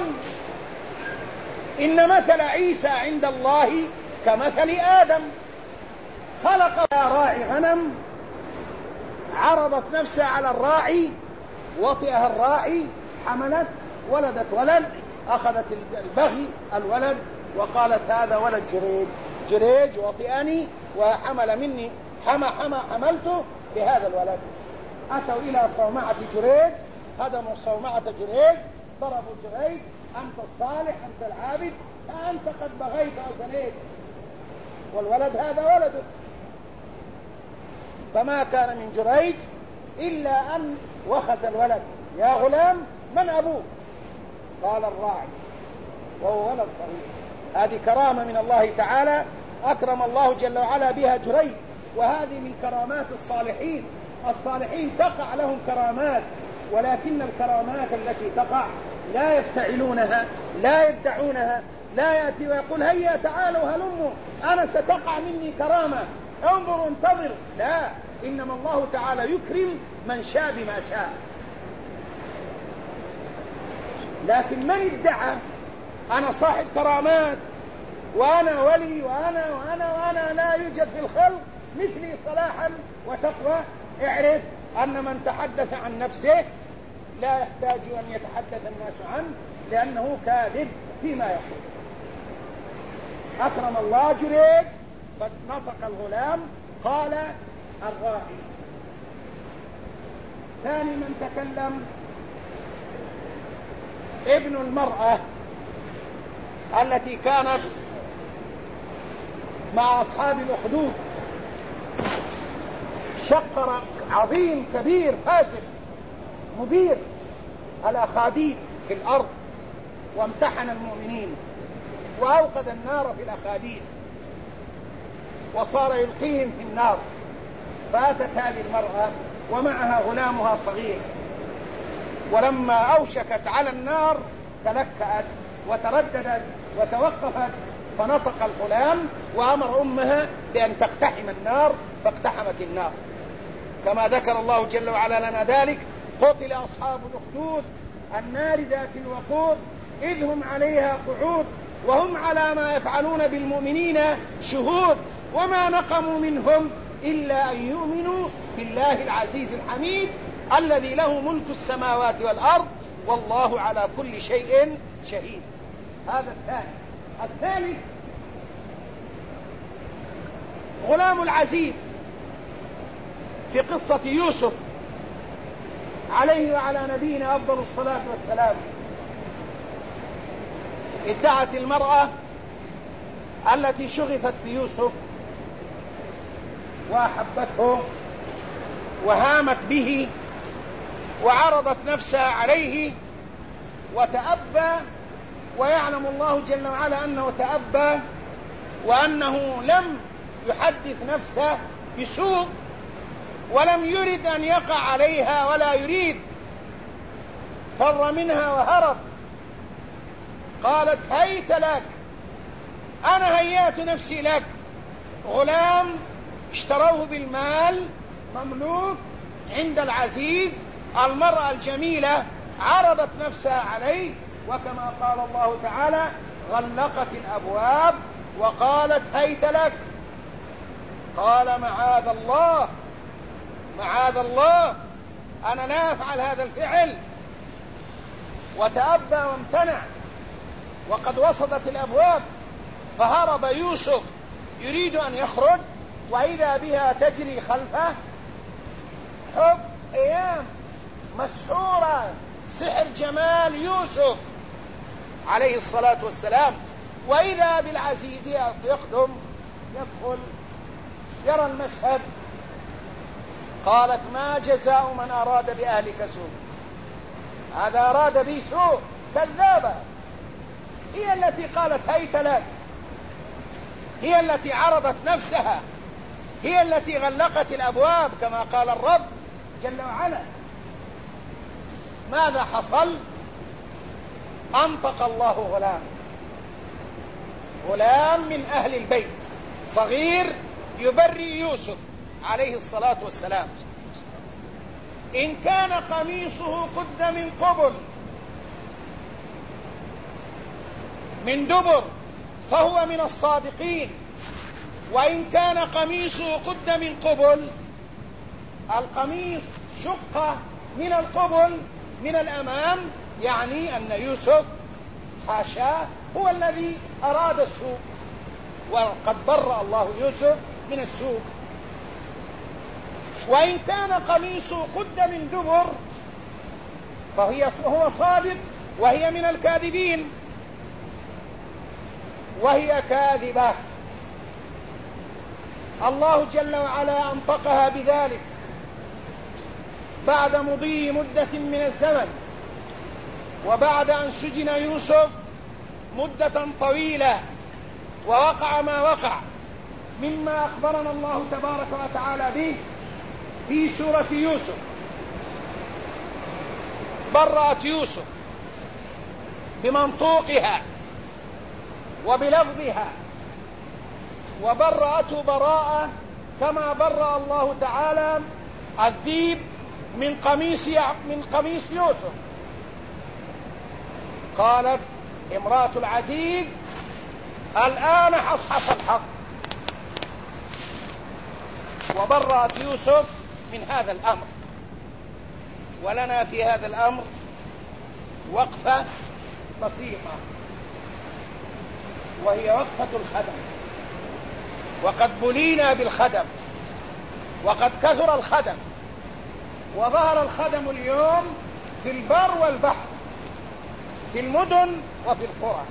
[SPEAKER 1] إن مثل عيسى عند الله كمثل آدم. خلق راعي غنم، عرضت نفسها على الراعي، وطئها الراعي، حملت، ولدت ولد، أخذت البغي الولد وقالت هذا ولد جريج، جريج وطئني وحمل مني، حمى حمى حملته بهذا الولد. أتوا إلى صومعة جريج، هدموا صومعة جريج، ضربوا جريج، أنت الصالح أنت العابد، أنت قد بغيت وزنيت، والولد هذا ولده. فما كان من جريج إلا أن وخز الولد. يا غلام من أبوك؟ قال الراعي، وهو ولد صغير. هذه كرامة من الله تعالى، أكرم الله جل وعلا بها جريج. وهذه من كرامات الصالحين. الصالحين تقع لهم كرامات، ولكن الكرامات التي تقع لا يفتعلونها، لا يدعونها، لا يأتي ويقول هيا تعالوا هلموا أنا ستقع مني كرامة انظروا انتظر. لا، إنما الله تعالى يكرم من شاء بما شاء. لكن من ادعى أنا صاحب كرامات وأنا ولي وأنا وأنا وأنا لا يوجد في الخلق مثلي صلاحا وتقوى، اعرف أن من تحدث عن نفسه لا يحتاج أن يتحدث الناس عنه، لأنه كاذب فيما يقول. أكرم الله جريج، قد نطق الغلام قال الراعي. ثاني من تكلم ابن المرأة التي كانت مع أصحاب الأخدود، شقر عظيم كبير فاسد مبير الأخاديد في الأرض، وامتحن المؤمنين وأوقد النار في الأخاديد وصار يلقيهم في النار. فأتت هذه المرأة ومعها غلامها صغير، ولما أوشكت على النار تلكأت وترددت وتوقفت، فنطق الغلام وأمر أمها بأن تقتحم النار، فاقتحمت النار كما ذكر الله جل وعلا لنا ذلك. قتل أصحاب الأخدود النار ذات الوقود إذ هم عليها قعود وهم على ما يفعلون بالمؤمنين شهود وما نقموا منهم إلا أن يؤمنوا بالله العزيز الحميد الذي له ملك السماوات والأرض والله على كل شيء شهيد. هذا الثاني. الثالث غلام العزيز في قصة يوسف عليه وعلى نبينا أفضل الصلاة والسلام. ادعت المرأة التي شغفت بيوسف وأحبته وهامت به وعرضت نفسها عليه وتأبى، ويعلم الله جل وعلا أنه تأبى وأنه لم يحدث نفسه بسوء ولم يرد أن يقع عليها ولا يريد، فر منها وهرب. قالت هيت لك أنا هيأت نفسي لك، غلام اشتروه بالمال، مملوك عند العزيز، المرأة الجميلة عرضت نفسها عليه، وكما قال الله تعالى غلقت الأبواب وقالت هيت لك. قال معاذ الله معاذ الله أنا لا أفعل هذا الفعل، وتأبى وامتنع، وقد وصلت الأبواب. فهرب يوسف يريد أن يخرج، وإذا بها تجري خلفه حب أيام مسحورة، سحر جمال يوسف عليه الصلاة والسلام. وإذا بالعزيز يقدم يدخل يرى المشهد. قالت ما جزاء من أراد بأهلك سوء، هذا أراد بي سوء، كذابة. هي التي قالت هيت لك، هي التي عرضت نفسها، هي التي غلقت الأبواب كما قال الرب جل وعلا. ماذا حصل؟ أنطق الله غلام، غلام من أهل البيت صغير يبري يوسف عليه الصلاة والسلام. إن كان قميصه قد من قبل من دبر فهو من الصادقين، وإن كان قميصه قد من قبل، القميص شق من القبل من الأمام، يعني أن يوسف حاشاه هو الذي أراد السوء، وقد برأ الله يوسف من السوء. وإن كان قميصه قد من دبر فهي هو صادق وهي من الكاذبين، وهي كاذبة. الله جل وعلا أنطقها بذلك بعد مضي مدة من الزمن، وبعد أن سجن يوسف مدة طويلة ووقع ما وقع مما أخبرنا الله تبارك وتعالى به في سورة يوسف. برأت يوسف بمنطوقها وبلفظها، وبرأته براءة كما برأ الله تعالى الذيب من قميص من قميص يوسف. قالت امرأة العزيز الآن حصحص الحق، وبرأت يوسف من هذا الأمر. ولنا في هذا الأمر وقفة بسيطة، وهي وقفة الخدم. وقد بلينا بالخدم، وقد كثر الخدم، وظهر الخدم اليوم في البر والبحر، في المدن وفي القرى.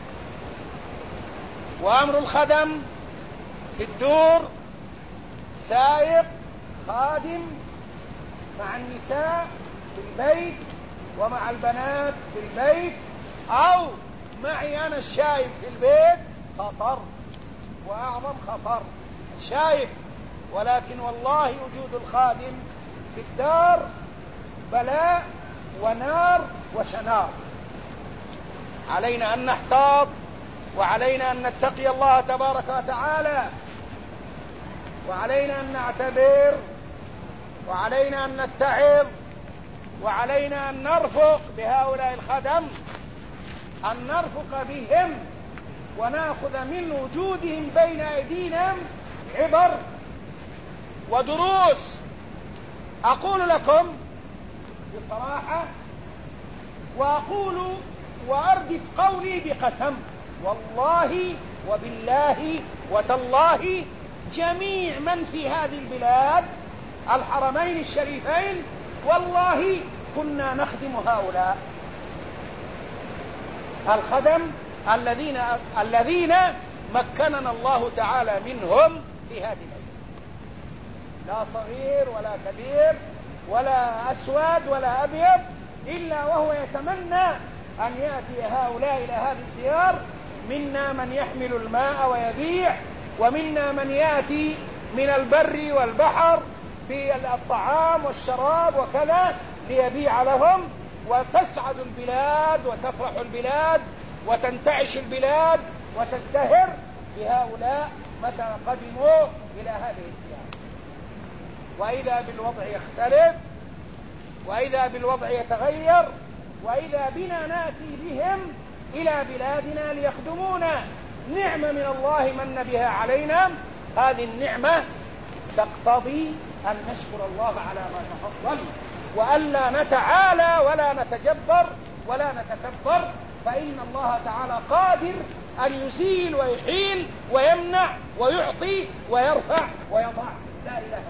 [SPEAKER 1] وأمر الخدم في الدور سائق، خادم، مع النساء في البيت ومع البنات في البيت، أو معي أنا الشايب في البيت، خطر وأعظم خطر. شايب، ولكن والله وجود الخادم في الدار بلاء ونار وشنار. علينا أن نحتاط، وعلينا أن نتقي الله تبارك وتعالى، وعلينا أن نعتبر، وعلينا أن نتعظ، وعلينا أن نرفق بهؤلاء الخدم، أن نرفق بهم ونأخذ من وجودهم بين أيدينا عبر ودروس. أقول لكم بصراحة، وأقول وأردف قولي بقسم، والله وبالله وتالله جميع من في هذه البلاد الحرمين الشريفين والله كنا نخدم هؤلاء الخدم الذين الذين مكننا الله تعالى منهم في هذه الأيام. لا صغير ولا كبير ولا أسود ولا أبيض، إلا وهو يتمنى أن يأتي هؤلاء إلى هذه الديار. منا من يحمل الماء ويبيع، ومنا من يأتي من البر والبحر بالطعام والشراب وكذا ليبيع لهم، وتسعد البلاد وتفرح البلاد وتنتعش البلاد وتزدهر بهؤلاء متى قدموا إلى هذه الديار. وإذا بالوضع يختلف، وإذا بالوضع يتغير، وإذا بنا نأتي بهم إلى بلادنا ليخدمونا. نعمة من الله من بها علينا، هذه النعمة تقتضي أن نشكر الله على ما تفضل، وألا نتعالى ولا نتجبر ولا نتكبر، فإن الله تعالى قادر أن يزيل ويحيل ويمنع ويعطي ويرفع ويضع. لا إله إلا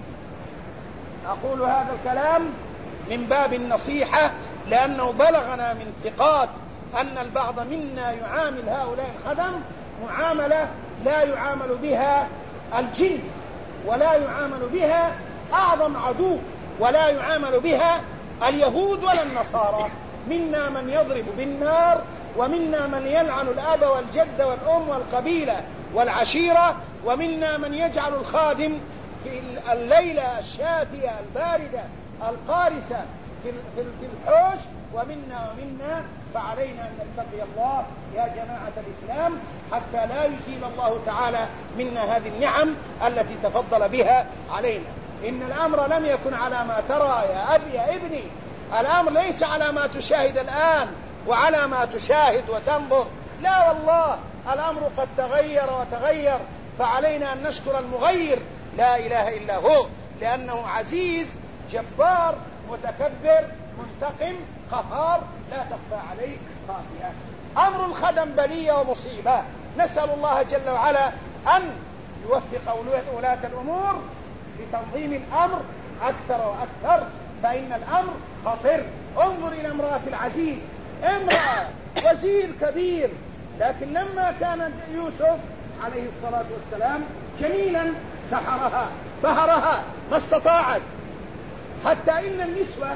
[SPEAKER 1] الله. أقول هذا الكلام من باب النصيحة، لأنه بلغنا من ثقات أن البعض منا يعامل هؤلاء الخدم معاملة لا يعامل بها الجن، ولا يعامل بها أعظم عدو، ولا يعامل بها اليهود ولا النصارى. منا من يضرب بالنار، ومنا من يلعن الأب والجد والأم والقبيلة والعشيرة، ومنا من يجعل الخادم في الليلة الشاتية الباردة القارسة في الحوش، ومنا ومنا. فعلينا أن نتقي الله يا جماعة الإسلام حتى لا يزيل الله تعالى منا هذه النعم التي تفضل بها علينا. إن الأمر لم يكن على ما ترى يا أبي يا ابني، الأمر ليس على ما تشاهد الآن وعلى ما تشاهد وتنظر، لا والله، الأمر قد تغير وتغير، فعلينا أن نشكر المغير لا إله إلا هو، لأنه عزيز جبار متكبر منتقم قهار، لا تخفى عليه خافية. أمر الخدم بلية ومصيبة، نسأل الله جل وعلا أن يوفق ولاة الأمور لتنظيم الأمر أكثر وأكثر، فإن الأمر خطر. انظر إلى امرأة العزيز، امرأة وزير كبير، لكن لما كان يوسف عليه الصلاة والسلام جميلا سحرها بهرها ما استطاعت، حتى إن النسوة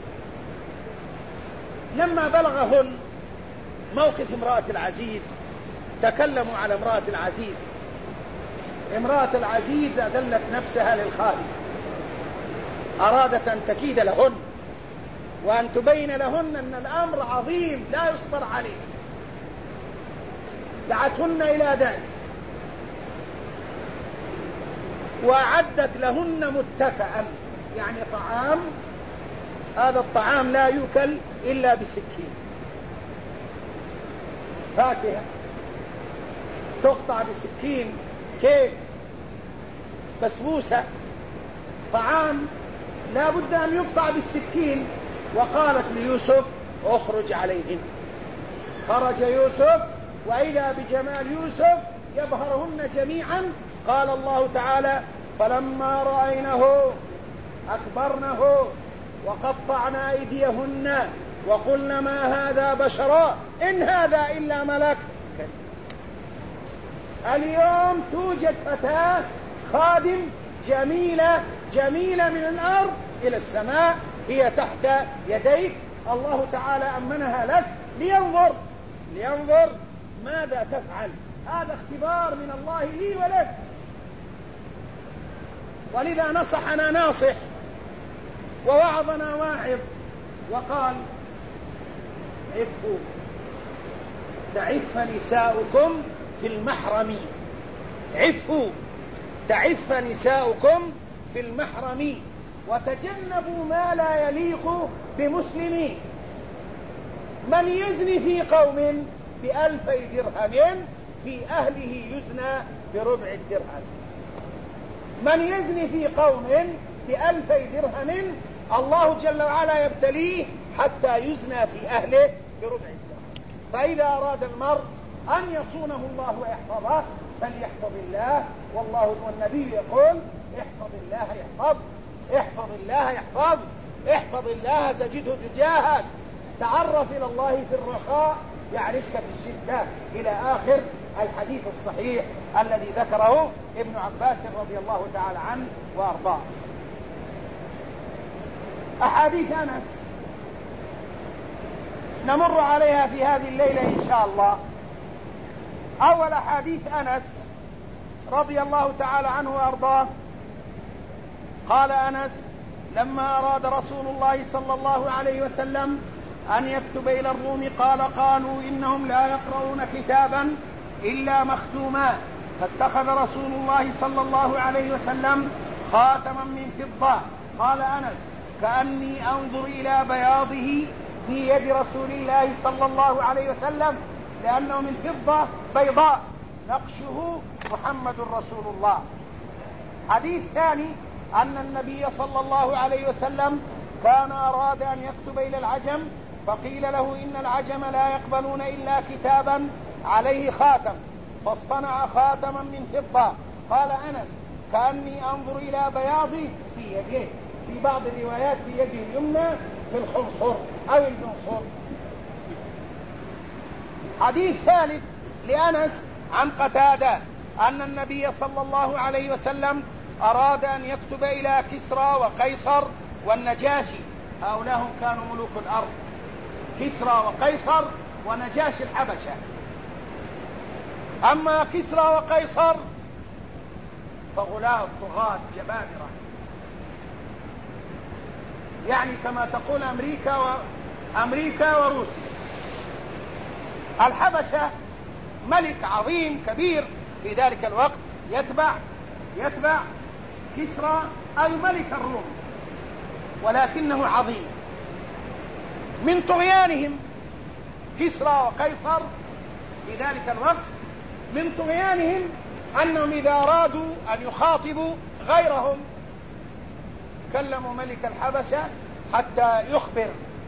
[SPEAKER 1] لما بلغهن موقف امرأة العزيز تكلموا على امرأة العزيز. امرأة العزيز أذلت نفسها للخادم، أرادت أن تكيد لهن وأن تبين لهن أن الأمر عظيم لا يصبر عليه، دعتهن إلى ذلك وأعدت لهن متكئا، يعني طعام، هذا الطعام لا يؤكل إلا بالسكين، فاكهة تقطع بالسكين، كيك، بسبوسة، طعام لا بد أن يقطع بالسكين. وقالت ليوسف اخرج عليهن. خرج يوسف وإذا بجمال يوسف يبهرهن جميعا. قال الله تعالى فلما رأينه أكبرنه وقطعنا أيديهن وقلنا ما هذا بشرا إن هذا إلا ملك. اليوم توجد فتاة خادم جميلة جميلة من الأرض إلى السماء، هي تحت يديك، الله تعالى أمنها لك لينظر لينظر ماذا تفعل. هذا اختبار من الله لي ولك. ولذا نصحنا ناصح ووعظنا واعظ وقال عفوا تعف نساؤكم في المحرم، عفوا تعف نساؤكم في المحرم وتجنبوا ما لا يليق بمسلم. من يزني في قوم بألفي درهم في أهله يزنى بربع الدرهم. من يزني في قوم بألفي درهم الله جل وعلا يبتليه حتى يزنى في أهله بربع الدرهم. فإذا أراد المرء أن يصونه الله ويحفظه فليحفظ الله، والله والنبي يقول احفظ الله يحفظ، احفظ الله يحفظ، احفظ الله تجده تجاهك، تعرف إلى الله في الرخاء يعرفك في الشدة، إلى آخر الحديث الصحيح الذي ذكره ابن عباس رضي الله تعالى عنه وأرضاه. أحاديث أنس نمر عليها في هذه الليلة إن شاء الله. أول حديث أنس رضي الله تعالى عنه وأرضاه قال أنس لما أراد رسول الله صلى الله عليه وسلم أن يكتب إلى الروم قال قالوا إنهم لا يقرؤون كتابا إلا مختوما، فاتخذ رسول الله صلى الله عليه وسلم خاتما من فضة. قال أنس: كأني أنظر إلى بياضه في يد رسول الله صلى الله عليه وسلم، لأنه من فضة بيضاء نقشه محمد رسول الله. حديث ثاني أن النبي صلى الله عليه وسلم كان أراد أن يكتب إلى العجم، فقيل له إن العجم لا يقبلون إلا كتابا عليه خاتم، فاصطنع خاتما من فضة. قال أنس: كأني أنظر إلى بياضه في يده، في بعض الروايات في يده اليمنى في الخنصر أو البنصر. حديث ثالث لأنس عن قتادة أن النبي صلى الله عليه وسلم أراد أن يكتب إلى كسرى وقيصر والنجاشي، هؤلاء هم كانوا ملوك الأرض، كسرى وقيصر ونجاشي الحبشة. أما كسرى وقيصر فغلاة طغاة جبابرة، يعني كما تقول أمريكا وأمريكا وروسيا. الحبشة ملك عظيم كبير في ذلك الوقت يتبع يتبع كسرى أي ملك الروم، ولكنه عظيم. من طغيانهم كسرى وقيصر في ذلك الوقت، من طغيانهم أنهم إذا أرادوا أن يخاطبوا غيرهم كلموا ملك الحبشة حتى يخبر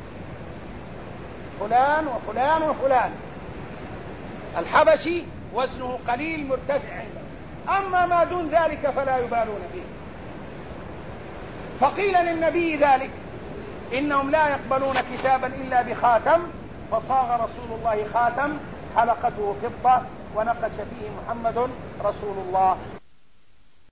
[SPEAKER 1] فلان وفلان وفلان. الحبشي وزنه قليل مرتفع عنده، أما ما دون ذلك فلا يبالون به. فقيل للنبي ذلك، إنهم لا يقبلون كتابا إلا بخاتم، فصاغ رسول الله خاتم حلقته فضة ونقش فيه محمد رسول الله